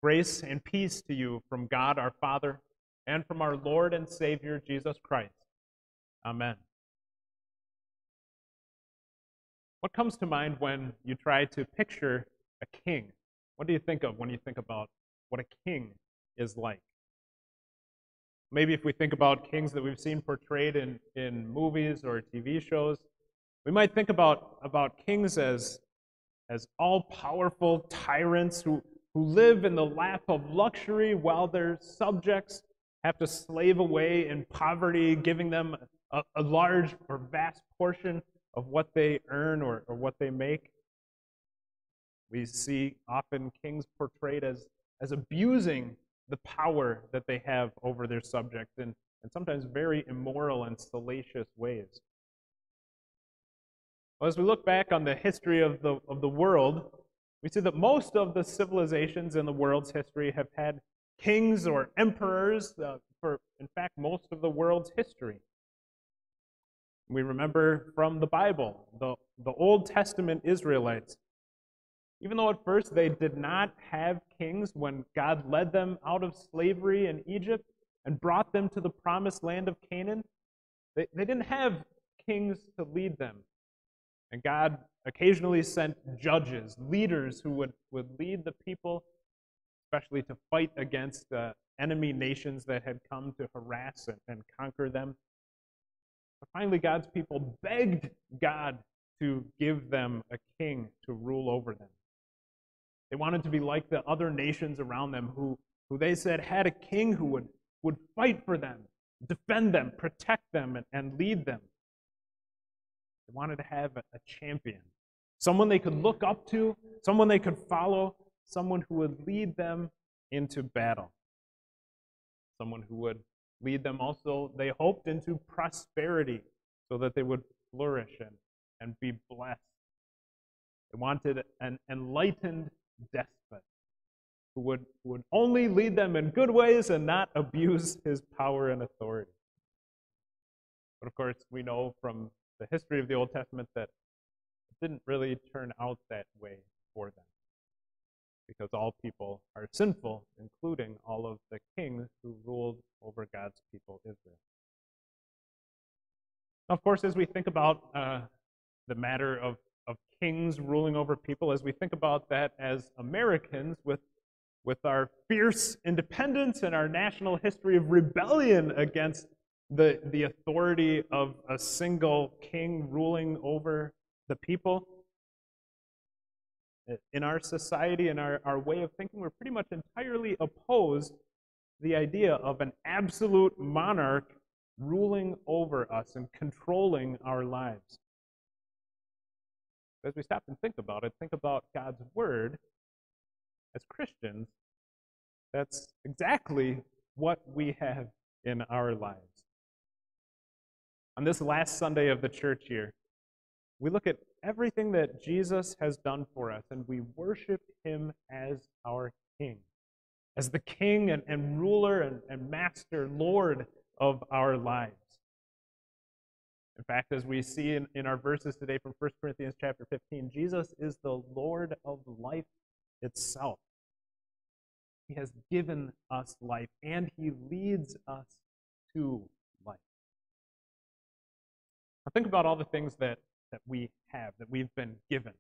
Grace and peace to you from God our Father and from our Lord and Savior Jesus Christ. Amen. What comes to mind when you try to picture a king? What do you think of when you think about what a king is like? Maybe if we think about kings that we've seen portrayed in movies or TV shows, we might think about kings as all-powerful tyrants who live in the lap of luxury while their subjects have to slave away in poverty, giving them a large or vast portion of what they earn or what they make. We see often kings portrayed as abusing the power that they have over their subjects in sometimes very immoral and salacious ways. Well, as we look back on the history of the world, we see that most of the civilizations in the world's history have had kings or emperors for, in fact, most of the world's history. We remember from the Bible, the Old Testament Israelites. Even though at first they did not have kings when God led them out of slavery in Egypt and brought them to the promised land of Canaan, they didn't have kings to lead them. And God occasionally sent judges, leaders who would lead the people, especially to fight against enemy nations that had come to harass and conquer them. But finally, God's people begged God to give them a king to rule over them. They wanted to be like the other nations around them who they said had a king who would fight for them, defend them, protect them, and lead them. They wanted to have a champion, someone they could look up to, someone they could follow, someone who would lead them into battle, someone who would lead them also, they hoped, into prosperity so that they would flourish and be blessed. They wanted an enlightened despot who would only lead them in good ways and not abuse his power and authority. But of course, we know from the history of the Old Testament that it didn't really turn out that way for them, because all people are sinful, including all of the kings who ruled over God's people, Israel. Now, of course, as we think about the matter of kings ruling over people, as we think about that as Americans with our fierce independence and our national history of rebellion against the authority of a single king ruling over the people, in our society and our way of thinking, we're pretty much entirely opposed to the idea of an absolute monarch ruling over us and controlling our lives. As we stop and think about it, think about God's Word, as Christians, that's exactly what we have in our lives. On this last Sunday of the church year, we look at everything that Jesus has done for us, and we worship him as our King, as the King and ruler and master, Lord of our lives. In fact, as we see in our verses today from 1 Corinthians chapter 15, Jesus is the Lord of life itself. He has given us life, and he leads us to life. Now think about all the things that we have, that we've been given.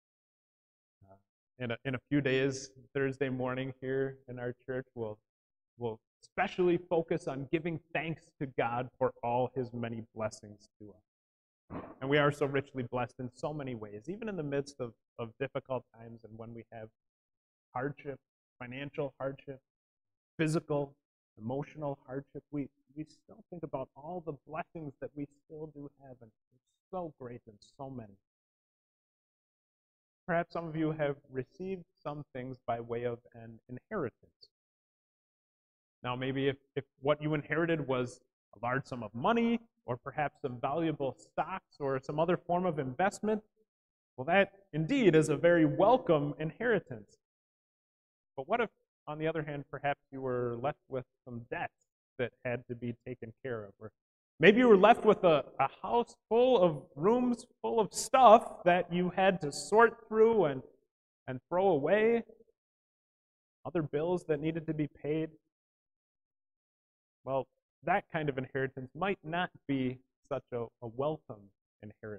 In a few days, Thursday morning here in our church, we'll especially focus on giving thanks to God for all his many blessings to us. And we are so richly blessed in so many ways, even in the midst of difficult times and when we have hardship, financial hardship, physical, emotional hardship. We still think about all the blessings that we still do have, and it's so great and so many. Perhaps some of you have received some things by way of an inheritance. Now, maybe if what you inherited was a large sum of money, or perhaps some valuable stocks, or some other form of investment, well, that indeed is a very welcome inheritance. But what if, on the other hand, perhaps you were left with some debts that had to be taken care of? Or maybe you were left with a house full of rooms full of stuff that you had to sort through and throw away. other bills that needed to be paid. Well, that kind of inheritance might not be such a welcome inheritance.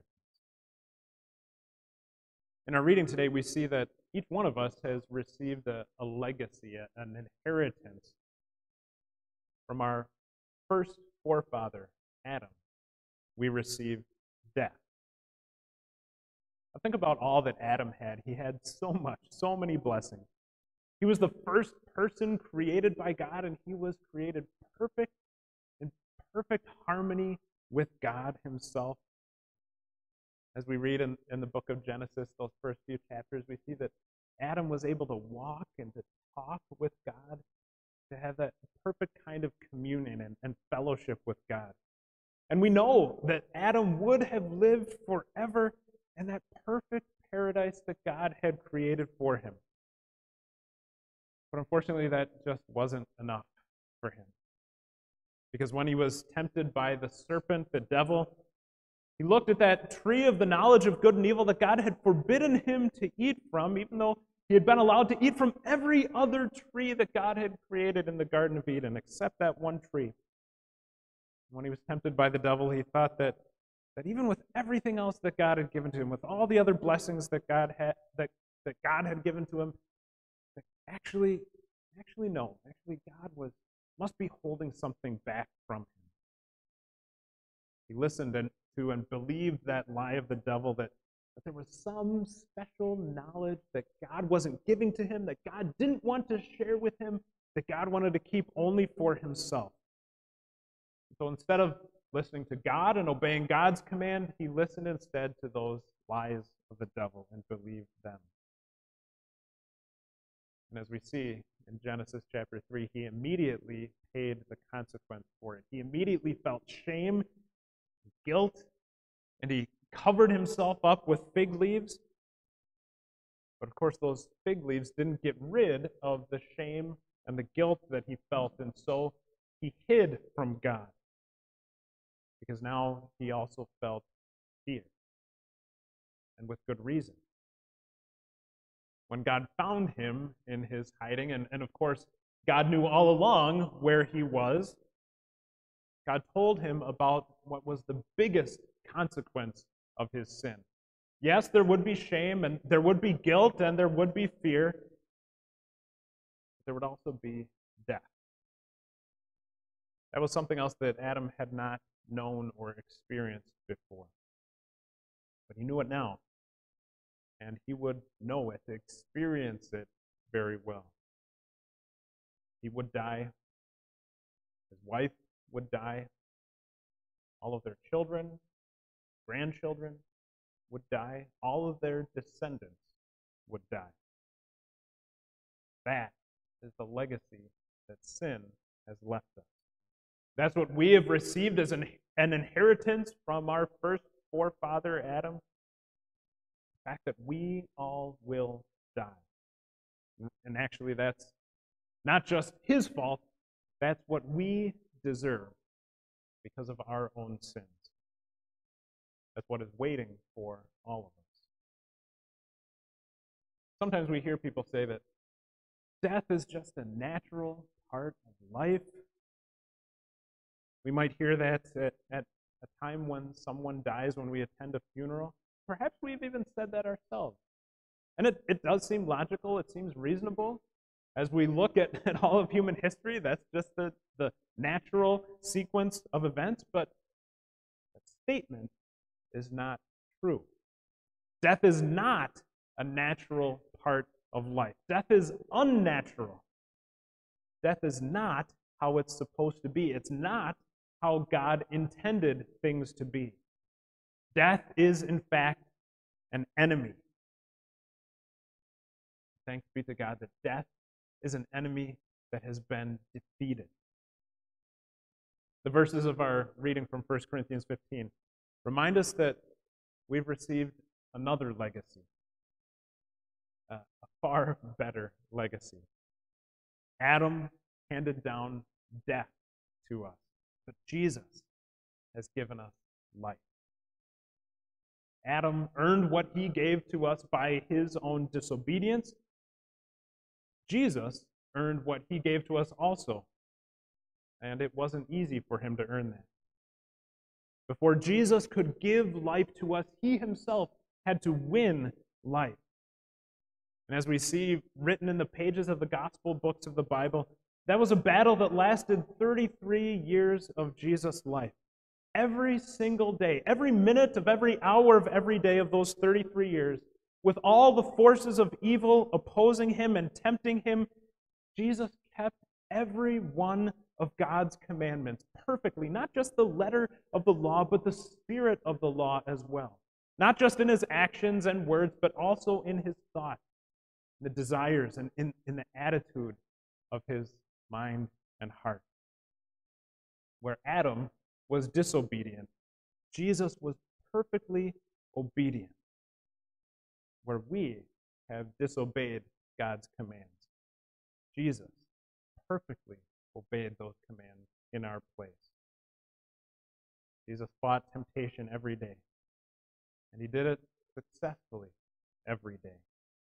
In our reading today, we see that each one of us has received a legacy, an inheritance from our first forefather, Adam. We received death. Now think about all that Adam had. He had so much, so many blessings. He was the first person created by God, and he was created perfect, in perfect harmony with God himself. As we read in the book of Genesis, those first few chapters, we see that Adam was able to walk and to talk with God, to have that perfect kind of communion and fellowship with God. And we know that Adam would have lived forever in that perfect paradise that God had created for him. But unfortunately, that just wasn't enough for him. Because when he was tempted by the serpent, the devil, he looked at that tree of the knowledge of good and evil that God had forbidden him to eat from, even though he had been allowed to eat from every other tree that God had created in the Garden of Eden, except that one tree. When he was tempted by the devil, he thought that even with everything else that God had given to him, with all the other blessings that God had given to him, that actually no. Actually, God must be holding something back from him. He listened to and believed that lie of the devil that there was some special knowledge that God wasn't giving to him, that God didn't want to share with him, that God wanted to keep only for himself. So instead of listening to God and obeying God's command, he listened instead to those lies of the devil and believed them. And as we see in Genesis chapter 3, he immediately paid the consequence for it. He immediately felt shame, guilt, and he covered himself up with fig leaves. But of course, those fig leaves didn't get rid of the shame and the guilt that he felt, and so he hid from God. Because now he also felt fear, and with good reason. When God found him in his hiding, and of course, God knew all along where he was, God told him about what was the biggest consequence of his sin. Yes, there would be shame, and there would be guilt, and there would be fear, but there would also be death. That was something else that Adam had not known or experienced before. But he knew it now, and he would know it, experience it very well. He would die. His wife would die. All of their children, grandchildren would die. All of their descendants would die. That is the legacy that sin has left us. That's what we have received as an inheritance from our first forefather, Adam. The fact that we all will die. And actually, that's not just his fault, that's what we deserve because of our own sins. That's what is waiting for all of us. Sometimes we hear people say that death is just a natural part of life. We might hear that at a time when someone dies, when we attend a funeral. Perhaps we've even said that ourselves. And it does seem logical, it seems reasonable. As we look at all of human history, that's just the natural sequence of events, but that statement is not true. Death is not a natural part of life. Death is unnatural. Death is not how it's supposed to be. It's not how God intended things to be. Death is, in fact, an enemy. Thanks be to God that death is an enemy that has been defeated. The verses of our reading from 1 Corinthians 15 remind us that we've received another legacy, a far better legacy. Adam handed down death to us, but Jesus has given us life. Adam earned what he gave to us by his own disobedience. Jesus earned what he gave to us also. And it wasn't easy for him to earn that. Before Jesus could give life to us, he himself had to win life. And as we see written in the pages of the gospel books of the Bible, that was a battle that lasted 33 years of Jesus' life. Every single day, every minute of every hour of every day of those 33 years, with all the forces of evil opposing him and tempting him, Jesus kept every one of God's commandments perfectly, not just the letter of the law, but the spirit of the law as well. Not just in his actions and words, but also in his thoughts, the desires, and in the attitude of his mind and heart. Where Adam was disobedient, Jesus was perfectly obedient. Where we have disobeyed God's commands, Jesus perfectly obeyed those commands in our place. Jesus fought temptation every day, and he did it successfully every day.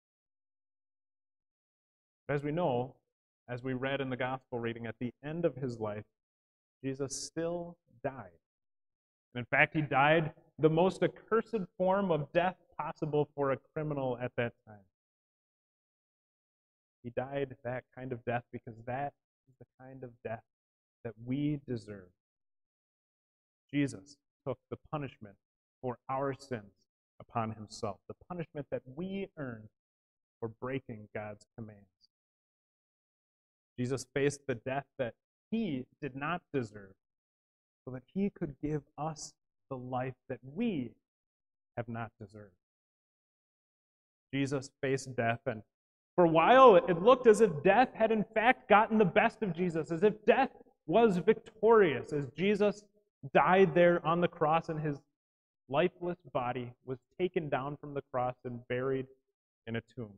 But as we know, as we read in the gospel reading, at the end of his life, Jesus still died. And in fact, he died the most accursed form of death possible for a criminal at that time. He died that kind of death because that is the kind of death that we deserve. Jesus took the punishment for our sins upon himself, the punishment that we earned for breaking God's commands. Jesus faced the death that he did not deserve so that he could give us the life that we have not deserved. Jesus faced death, and for a while it looked as if death had in fact gotten the best of Jesus, as if death was victorious, as Jesus died there on the cross and his lifeless body was taken down from the cross and buried in a tomb.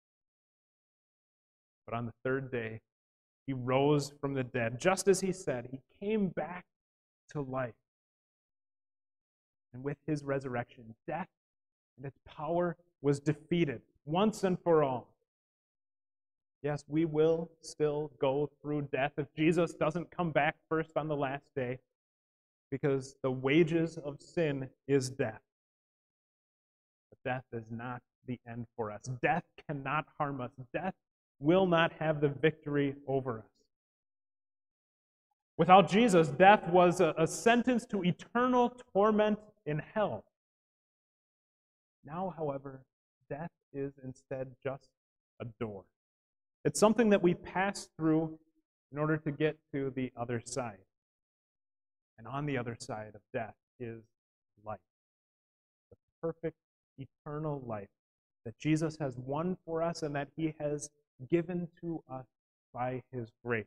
But on the third day, he rose from the dead. Just as he said, he came back to life. And with his resurrection, death and its power was defeated once and for all. Yes, we will still go through death if Jesus doesn't come back first on the last day, because the wages of sin is death. But death is not the end for us. Death cannot harm us. Death will not have the victory over us. Without Jesus, death was a sentence to eternal torment in hell. Now, however, death is instead just a door. It's something that we pass through in order to get to the other side. And on the other side of death is life, the perfect eternal life that Jesus has won for us and that he has given to us by his grace.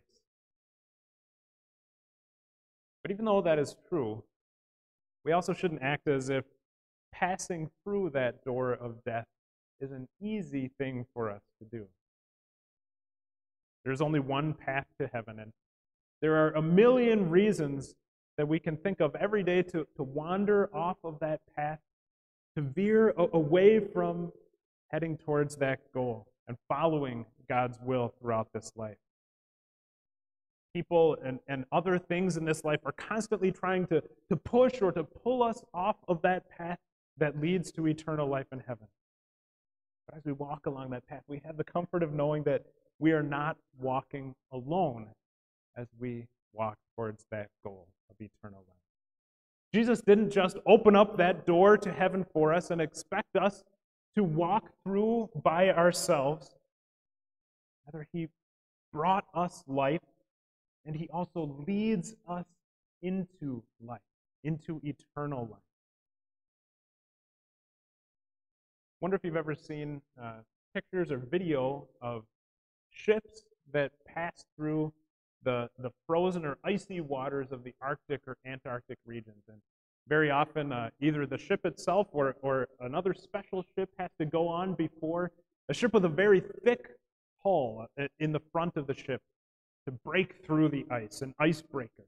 But even though that is true, we also shouldn't act as if passing through that door of death is an easy thing for us to do. There's only one path to heaven, and there are a million reasons that we can think of every day to wander off of that path, to veer away from heading towards that goal and following God's will throughout this life. People and other things in this life are constantly trying to push or to pull us off of that path that leads to eternal life in heaven. But as we walk along that path, we have the comfort of knowing that we are not walking alone as we walk towards that goal of eternal life. Jesus didn't just open up that door to heaven for us and expect us to walk through by ourselves. Rather, he brought us life, and he also leads us into life, into eternal life. I wonder if you've ever seen pictures or video of ships that pass through the frozen or icy waters of the Arctic or Antarctic regions. And very often, either the ship itself or another special ship has to go on before a ship with a very thick hull in the front of the ship to break through the ice, an icebreaker.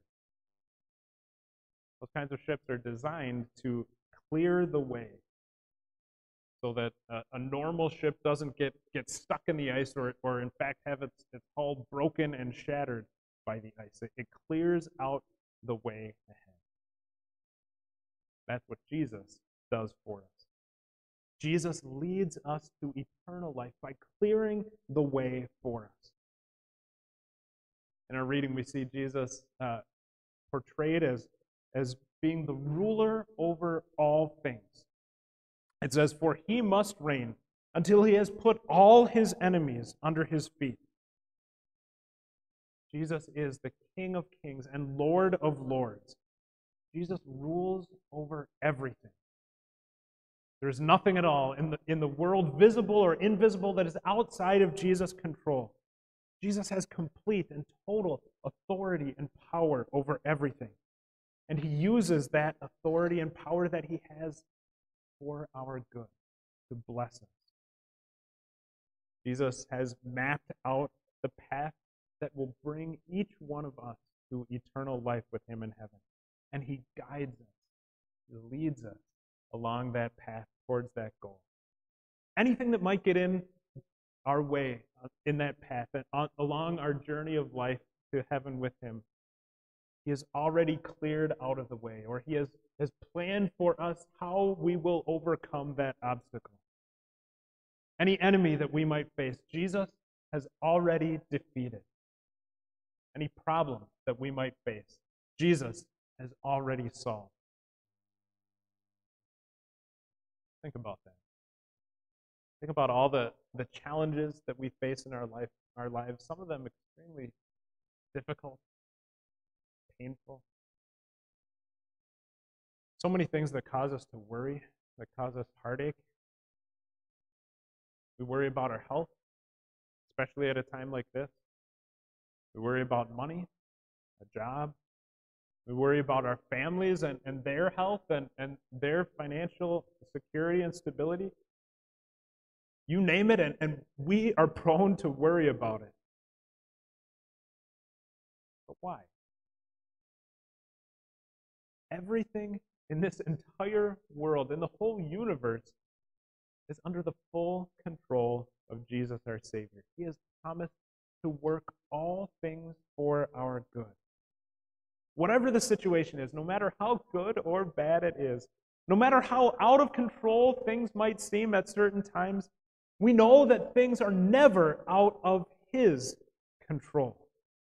Those kinds of ships are designed to clear the way so that a normal ship doesn't get stuck in the ice or in fact have its hull broken and shattered by the ice. It clears out the way ahead. That's what Jesus does for us. Jesus leads us to eternal life by clearing the way for us. In our reading, we see Jesus portrayed as being the ruler over all things. It says, "For he must reign until he has put all his enemies under his feet." Jesus is the King of kings and Lord of lords. Jesus rules over everything. There's nothing at all in the world, visible or invisible, that is outside of Jesus' control. Jesus has complete and total authority and power over everything. And he uses that authority and power that he has for our good, to bless us. Jesus has mapped out the path that will bring each one of us to eternal life with him in heaven. And he guides us, he leads us along that path towards that goal. Anything that might get in our way in that path and along our journey of life to heaven with him, he has already cleared out of the way, or he has planned for us how we will overcome that obstacle. Any enemy that we might face, Jesus has already defeated. Any problem that we might face, Jesus has already solved. Think about that. Think about all the challenges that we face in our lives, some of them extremely difficult, painful. So many things that cause us to worry, that cause us heartache. We worry about our health, especially at a time like this. We worry about money, a job. We worry about our families and their health and their financial security and stability. You name it, and we are prone to worry about it. But why? Everything in this entire world, in the whole universe, is under the full control of Jesus our Savior. He has promised to work all things for our good. Whatever the situation is, no matter how good or bad it is, no matter how out of control things might seem at certain times, we know that things are never out of His control.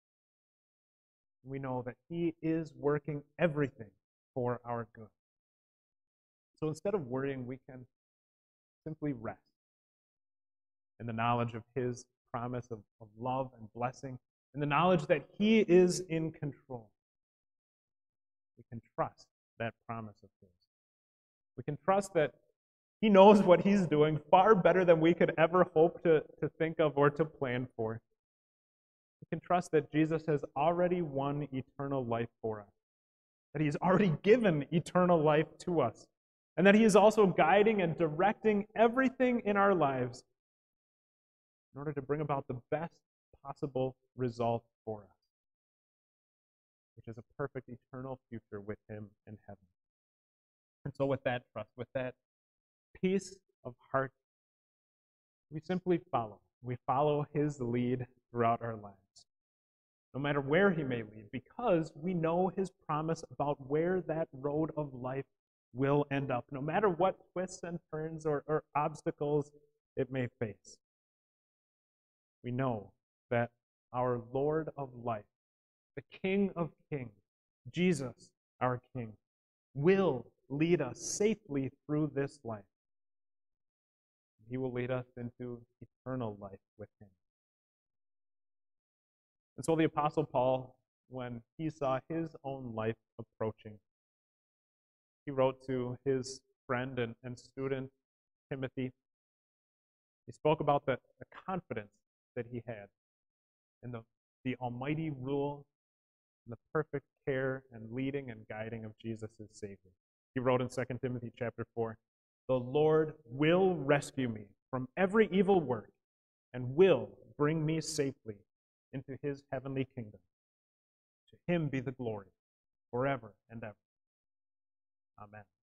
We know that He is working everything for our good. So instead of worrying, we can simply rest in the knowledge of His promise of love and blessing, in the knowledge that He is in control. We can trust that promise of His. We can trust that He knows what He's doing far better than we could ever hope to think of or to plan for. We can trust that Jesus has already won eternal life for us, that He's already given eternal life to us, and that He is also guiding and directing everything in our lives in order to bring about the best possible result for us, which is a perfect eternal future with Him in heaven. And so with that trust, with that peace of heart, we simply follow. We follow His lead throughout our lives, no matter where He may lead, because we know His promise about where that road of life will end up, no matter what twists and turns or obstacles it may face. We know that our Lord of life, the King of kings, Jesus, our King, will lead us safely through this life. He will lead us into eternal life with Him. And so the Apostle Paul, when he saw his own life approaching, he wrote to his friend and student, Timothy. He spoke about the confidence that he had in the almighty rule and the perfect care and leading and guiding of Jesus as Savior. He wrote in 2 Timothy chapter 4, "The Lord will rescue me from every evil work and will bring me safely into His heavenly kingdom. To Him be the glory forever and ever. Amen."